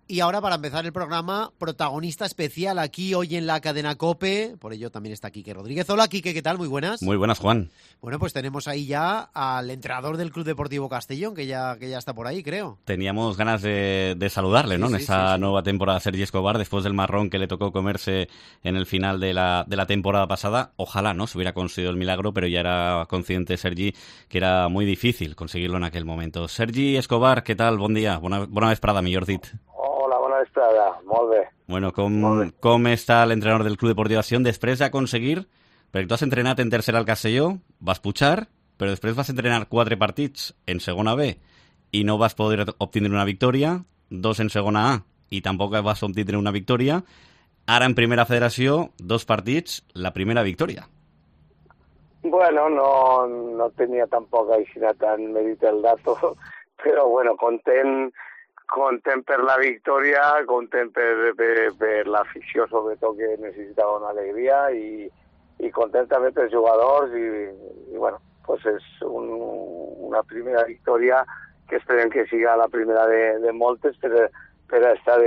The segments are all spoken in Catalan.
Y ahora, para empezar el programa, protagonista especial aquí hoy en la cadena COPE. Por ello también está Quique Rodríguez. Hola, Quique, ¿qué tal? Muy buenas. Muy buenas, Juan. Bueno, pues tenemos ahí ya al entrenador del Club Deportivo Castellón, que ya está por ahí, creo. Teníamos ganas de saludarle, ¿no? Sí, en esta sí. nueva temporada, Sergi Escobar, después del marrón que le tocó comerse en el final de la temporada pasada. Ojalá, ¿no?, se hubiera conseguido el milagro, pero ya era consciente Sergi que era muy difícil conseguirlo en aquel momento. Sergi Escobar, ¿qué tal? Bon dia. Bona vesprada, millor dit. Hola, bona vesprada. Molt bé. Bueno, com està l'entrenador del Club Deportiu Sion després d'aconseguir, perquè tu has entrenat en tercera al Castelló, vas pujar, però després vas entrenar 4 partits en segona B i no vas poder obtindre una victòria, 2 en segona A i tampoc vas obtindre una victòria. Ara en primera federació, 2 partits, la primera victòria. Bueno, no tenia tampoc així tan medit el dato, però bueno, content per la victòria, content per l'afició, sobretot, que necessitava una alegria, i content també pels jugadors, i bueno, pues és una primera victòria que esperem que siga la primera de moltes per estar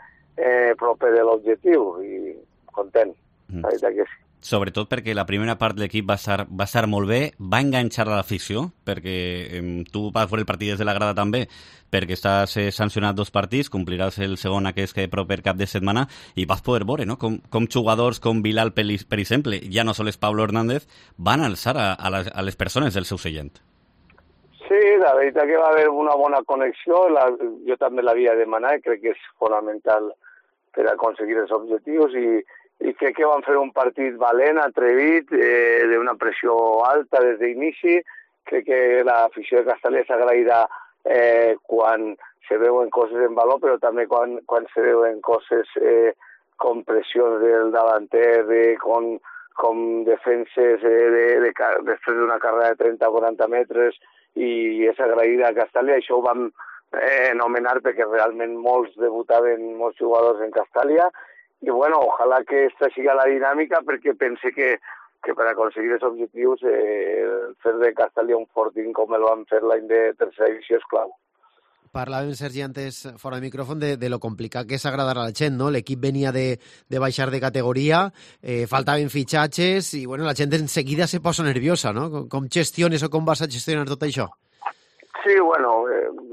proper de l'objectiu, i content, la veritat que sí. Sobretot perquè la primera part de l'equip va estar molt bé, va enganxar a l'afició, perquè tu vas veure el partit des de la grada també, perquè estàs sancionat 2 partits, compliràs el segon aquest proper cap de setmana, i vas poder veure, no?, com jugadors com Bilal, per exemple, ja no sols Pablo Hernández, van alçar a les persones del seu seient. Sí, la veritat que va haver una bona connexió, jo també l'havia demanat, crec que és fonamental per aconseguir els objectius, i crec que van fer un partit valent, atrevit, d'una pressió alta des d'inici. Crec que l'afició de Castelló s'agrairà quan se veuen coses en valor, però també quan se veuen coses com pressions del davanter, com defenses després d'una carrera de 30 o 40 metres, i és agraïda a Castelló. Això ho vam anomenar perquè realment molts debutaven, molts jugadors en Castelló. I bueno, ojalà que aquesta siga la dinàmica, perquè pense que per aconseguir els objectius fer de Castelló un fortín com el van fer l'any de tercera divisió és clau. Parlàvem, Sergi, antes, fora de micròfon, de lo complicat que és agradar a la gent, no? L'equip venia de baixar de categoria, faltaven fitxatges, i bueno, la gent enseguida se posa nerviosa, no? Com gestiones o com vas a gestionar tot això? Sí, bueno,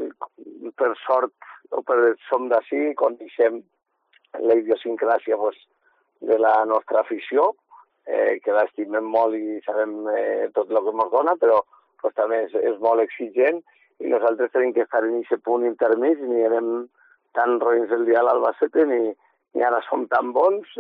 per sort, som d'ací, coneixem la idiosincràsia de la nostra afició, que l'estimem molt i sabem tot el que ens dona, però també és molt exigent, i nosaltres tenim que estar en aquest punt intermig, ni anem tan roïns el dia a l'Albacete, ni ara som tan bons.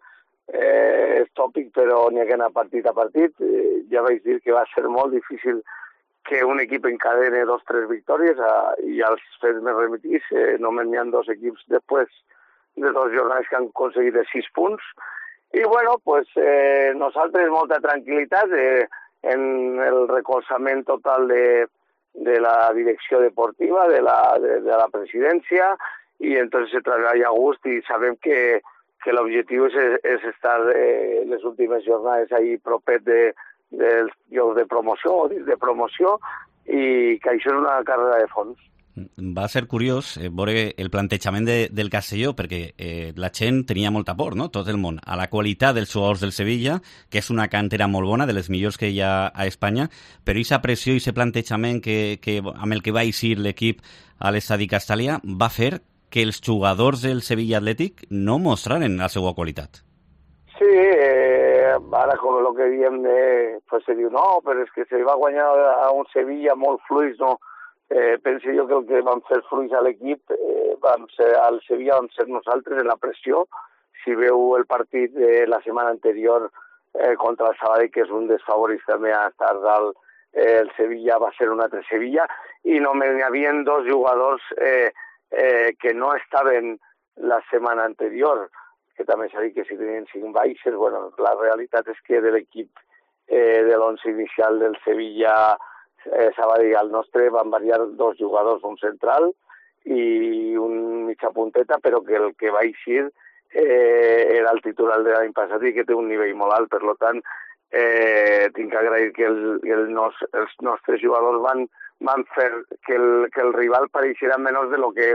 És tòpic, però n'hi ha que anar partit a partit. Ja vaig dir que va ser molt difícil que un equip encadene 2 o 3 victòries, i als fets més remitits, només n'hi ha 2 equips després de 2 jornades que han aconseguit 6 punts. I bueno, pues nosaltres molta tranquil·litat en el recolzament total de la direcció deportiva, de la presidència, i entonces se treballa a gust, i sabem que l'objectiu és estar les últimes jornades ahí propet dels llocs de promoció o dins de promoció, i que això és una carrera de fons. Va ser curiós veure el plantejament del Castelló, perquè la gent tenia molta por, no?, tot el món, a la qualitat dels jugadors del Sevilla, que és una cantera molt bona, de les millors que hi ha a Espanya, però aquesta pressió i aquest plantejament amb el que va eixir l'equip a l'estadi Castellà va fer que els jugadors del Sevilla Atlètic no mostraren la seva qualitat. Sí, ara com el que diem, pues se diu, no, però és que se va guanyar a un Sevilla molt fluix, no? Penso jo que el que vam fer fluix a l'equip al Sevilla vam ser nosaltres en la pressió. Si veu el partit de la setmana anterior contra el Sabadell, que és un dels favorits també a estar dalt, el Sevilla va ser un altre Sevilla, i només hi havia 2 jugadors que no estaven la setmana anterior, que també s'ha dit que si tenien 5 baixes. Bueno, la realitat és que de l'equip de l'11 inicial del Sevilla Sabadell al nostre van variar 2 jugadors, un central i un mitja punteta, però que el que va eixir era el titular de l'any passat i que té un nivell molt alt. Per tant, tinc que agrair que els nostres jugadors van fer que el rival pareixerà menys de lo que és,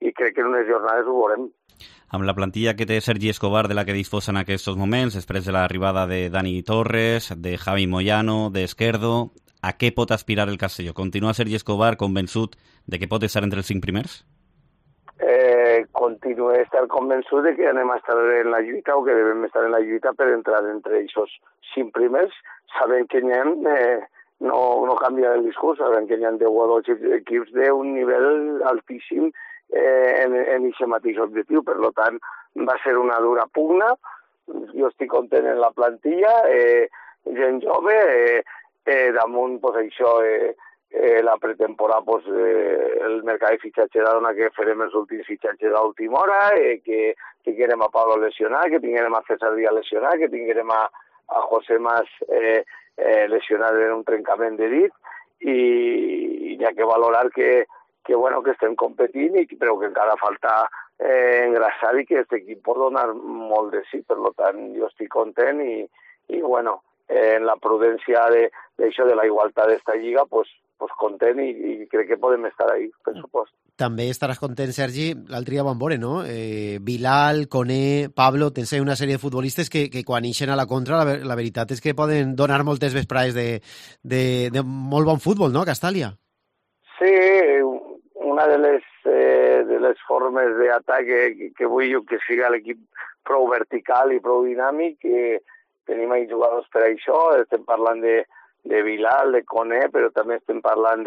crec que en unes jornades ho veurem. Amb la plantilla que té Sergi Escobar, de la que disposa en aquests moments, després de l'arribada de Dani Torres, de Javi Moyano, d'Esquerdo, a què pot aspirar el Castelló? Continua Sergi Escobar convençut de que pot estar entre els 5 primers? Continuo a estar convençut de que anem a estar en la lluita o que devem estar en la lluita per entrar entre aquests 5 primers, sabent que n'hi ha, no canvia el discurs, sabent que n'hi ha 10 o 12 equips d'un nivell altíssim en aquest mateix objectiu. Per tant, va ser una dura pugna. Jo estic content en la plantilla, gent jove, damunt pues, això... la pretemporada, pues, el mercat de fitxatge dona que farem els últims fitxatges a última hora, que tinguem a Pablo lesionat, que tinguem a César Díaz lesionat, que tinguem a José Mas lesionat en un trencament de dit, i hi ha que valorar que estem competint, però que encara falta engrasar i que aquest equip pot donar molt de sí. Per tant, jo estic content i en la prudència d'això de la igualtat d'esta lliga, pues content i crec que podem estar ahí, per supost. També estaràs content, Sergi, l'altre dia vam veure, no? Bilal, Koné, Pablo, tens una sèrie de futbolistes que quan ixen a la contra, la veritat és que poden donar moltes vesprades de molt bon futbol, no, a Castàlia? Sí, una de les formes d'atac que vull jo que siga l'equip prou vertical i prou dinàmic, tenim ahí jugadors per això, estem parlant de Bilal, de Koné, però també estem parlant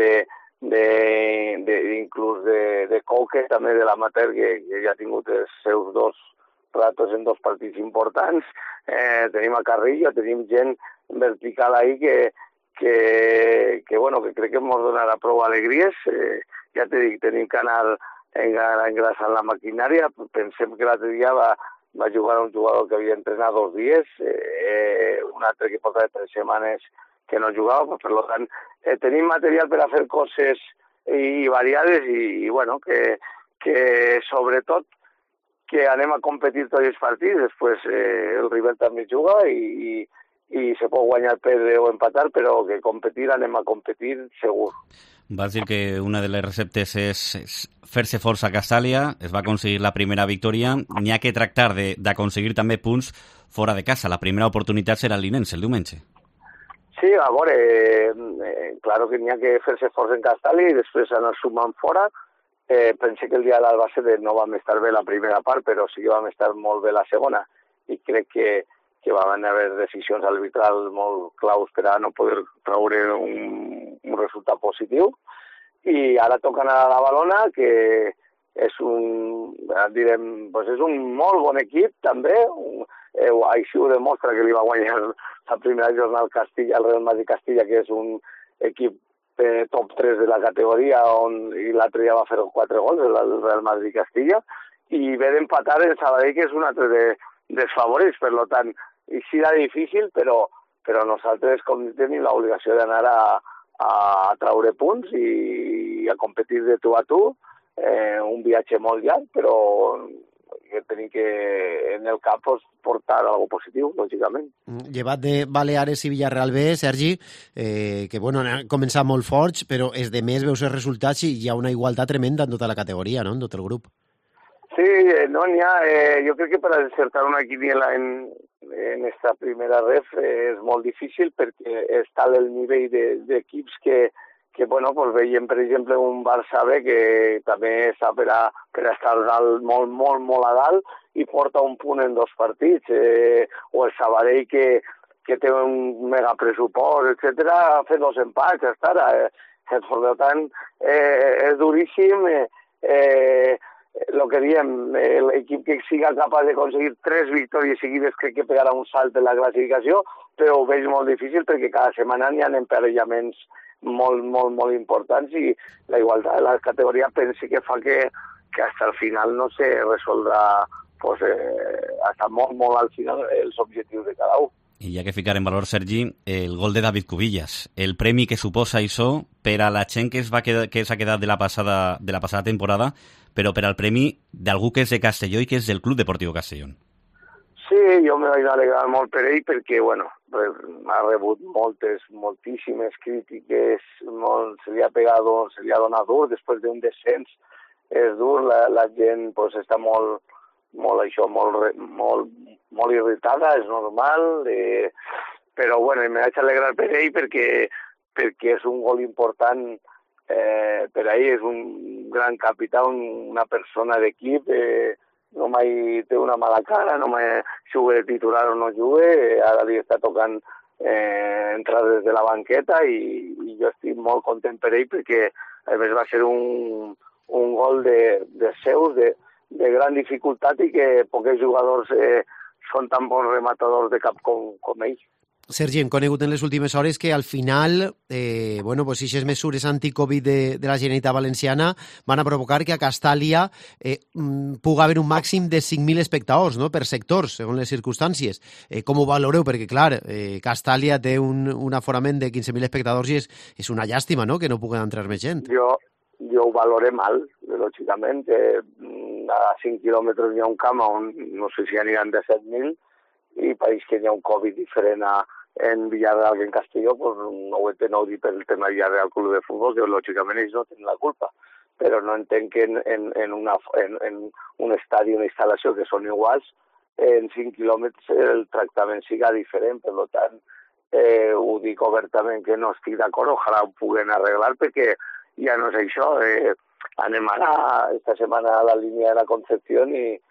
inclús de Coque, també de l'amateur, que ja ha tingut els seus 2 ratos en 2 partits importants. Tenim a Carrillo, tenim gent vertical ahí que crec que ens donarà prou alegries. Ja t'he dit, tenim que anar engraçant la maquinària. Pensem que l'altre dia va jugar un jugador que havia entrenat 2 dies, un altre que porta 3 setmanes que no jugava, per tant, tenim material per a fer coses i variades i que sobretot que anem a competir tots els partits, després el rival també juga i se pot guanyar, perdre o empatar, però que competir anem a competir segur. Vas dir que una de les receptes és fer-se força a Castàlia, es va aconseguir la primera victòria, n'hi ha que tractar d'aconseguir també punts fora de casa. La primera oportunitat serà el Linense, el diumenge. Sí, a veure, claro que n'hi ha que fer-se força en Castàlia i després anar sumant fora. Pensé que el dia de l'Albacete no vam estar bé la primera part, però sí que vam estar molt bé la segona, i crec que van haver decisions arbitrals molt claus per a no poder traure un resultat positiu. I ara toca anar a la Balona, que és és un molt bon equip també, així ho demostra que li va guanyar la primera jornada al Castilla, el Real Madrid Castilla, que és un equip top 3 de la categoria, i l'altre dia va fer 4 gols, el Real Madrid Castilla, i ve d'empatar el Sabadell, que és un altre dels favorits. Per tant, i serà difícil, però nosaltres tenim l'obligació d'anar a traure punts i a competir de tu a tu, un viatge molt llarg, però que tenim que en el cap portar alguna positiu, lògicament. Llevat de Baleares i Villarreal B, Sergi, que han començat molt forts, però és de més veus els resultats i hi ha una igualtat tremenda en tota la categoria, no?, en tot el grup. Sí, n'hi ha. Jo crec que per encertar una quiniela en esta primera ref és molt difícil perquè està el nivell d'equips que veiem, per exemple, un Barça B que també està per a estar dalt, molt, molt, molt a dalt, i porta un punt en 2 partits, o el Sabadell que té un mega pressupost, etc., ha fet 2 empats, ja està. Per tant, és duríssim. El que diem, l'equip que siga capaç d'aconseguir 3 victòries seguides crec que pegarà un salt en la classificació, però ho veig molt difícil perquè cada setmana n'hi ha emparellaments molt, molt, molt importants i la igualtat de la categoria pensi que fa que hasta el final no se resoldrà hasta molt, molt al final els objectius de cada un. I ja que ficar en valor, Sergi, el gol de David Cubillas, el premi que suposa això per a la gent que s'ha quedat de la passada temporada, però per al premi d'algú que és de Castelló i que és del Club Deportiu Castellón. Sí, jo me vaig alegrar molt per ell perquè, ha rebut moltíssimes crítiques, se li ha donat dur després d'un descens és dur, la gent pues, està molt irritada, és normal, però bueno, me vaig alegrar per ell perquè és un gol important per a ell, és un gran capità, una persona d'equip, no mai té una mala cara, no mai juga de titular o no juga, ara li està tocant entrar des de la banqueta i jo estic molt content per ell perquè a més va ser un gol de seus, de gran dificultat i que pocs jugadors són tan bons rematadors de cap com ell. Sergi, hem conegut en les últimes hores que al final, pues aquestes mesures anti-Covid de la Generalitat Valenciana van a provocar que a Castàlia pugui haver un màxim de 5.000 espectadors, no?, per sectors, segons les circumstàncies. Com ho valoreu? Perquè, clar, Castàlia té un aforament de 15.000 espectadors i és una llàstima, no?, que no pugui entrar més gent. Jo ho valoré mal, lògicament. A 5 quilòmetres hi ha un camp on no sé si aniran de 7.000 i pareix que hi ha un Covid diferent en Villarreal que en Castelló, pues no ho he dit pel tema Villarreal Club de Futbol, que lògicament ells no tenen la culpa, però no entenc que en un estadi, una instal·lació que són iguals, en 5 quilòmetres el tractament siga diferent. Per tant, ho dic obertament que no estic d'acord, ojalà ho puguen arreglar, perquè ja no és això. Anem ara, esta setmana, a la línia de la Concepción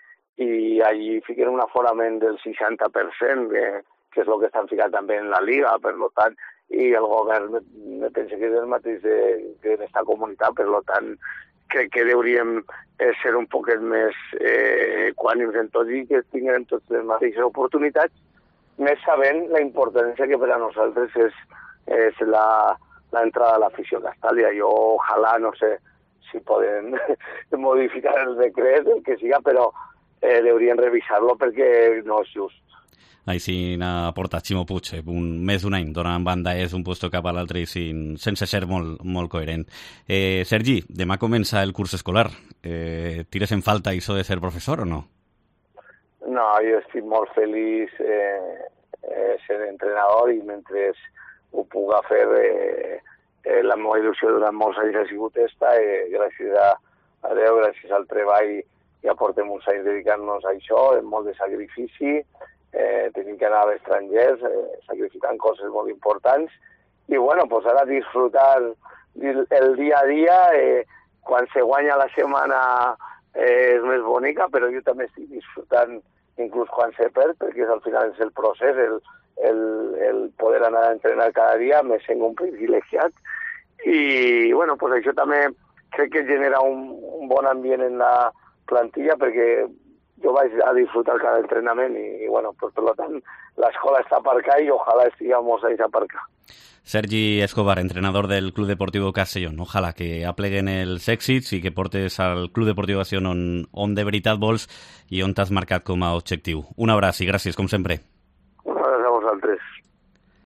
i allí fiquen un aforament del 60%, que és el que estan ficant també en la Liga, per tant, i el govern me pensa que és el mateix que en esta comunitat, per tant, crec que hauríem ser un poquet més equànims en tots i que tinguem totes les mateixes oportunitats, més sabent la importància que per a nosaltres és l'entrada a l'afició a Castàlia. Jo, ojalà, no sé si poden modificar el decret, el que siga, però deurien revisar-lo perquè no és just. Així n'ha portat Ximo Puig, més d'un any donant banda és un puesto cap a l'altre i sense ser molt coherent. Sergi, demà comença el curs escolar. Tires en falta això de ser professor o no? No, jo estic molt feliç sent entrenador i mentre ho puga fer la meva il·lusió durant molts anys ha sigut esta, gràcies a Déu, gràcies al treball. Ja portem uns anys dedicant-nos a això, amb molt de sacrifici, tenim que anar a l'estranger, sacrificant coses molt importants, i bueno, pues ara disfrutar el dia a dia, quan se guanya la setmana és més bonica, però jo també estic disfrutant inclús quan se perd, perquè al final és el procés, el poder anar a entrenar cada dia, me sent un privilegiat, i bueno, pues això també crec que genera un bon ambient en la plantilla perquè jo vaig a disfrutar cada entrenament i bueno, pues per tant l'escola està per acá i ojalà estiguem molts anys a per acá. Sergi Escobar, entrenador del Club Deportivo Castellón. Ojalà que apleguen els èxits i que portes al Club Deportivo Castellón on de veritat vols i on t'has marcat com a objectiu. Un abraç i gràcies, com sempre. Un abraç a vosaltres.